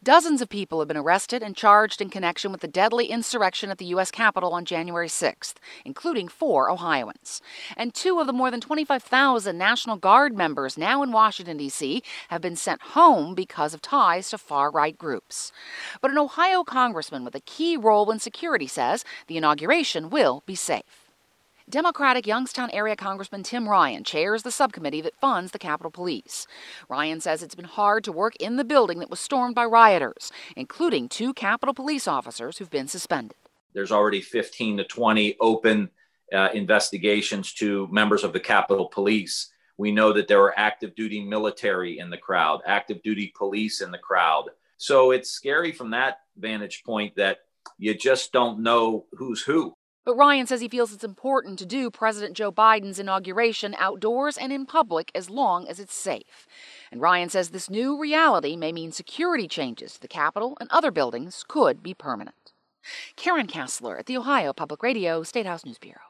Dozens of people have been arrested and charged in connection with the deadly insurrection at the U.S. Capitol on January 6th, including 4 Ohioans. And 2 of the more than 25,000 National Guard members now in Washington, D.C., have been sent home because of ties to far-right groups. But an Ohio congressman with a key role in security says the inauguration will be safe. Democratic Youngstown area Congressman Tim Ryan chairs the subcommittee that funds the Capitol Police. Ryan says it's been hard to work in the building that was stormed by rioters, including 2 Capitol Police officers who've been suspended. There's already 15 to 20 open investigations to members of the Capitol Police. We know that there are active duty military in the crowd, active duty police in the crowd. So it's scary from that vantage point that you just don't know who's who. But Ryan says he feels it's important to do President Joe Biden's inauguration outdoors and in public as long as it's safe. And Ryan says this new reality may mean security changes to the Capitol and other buildings could be permanent. Karen Kassler at the Ohio Public Radio State House News Bureau.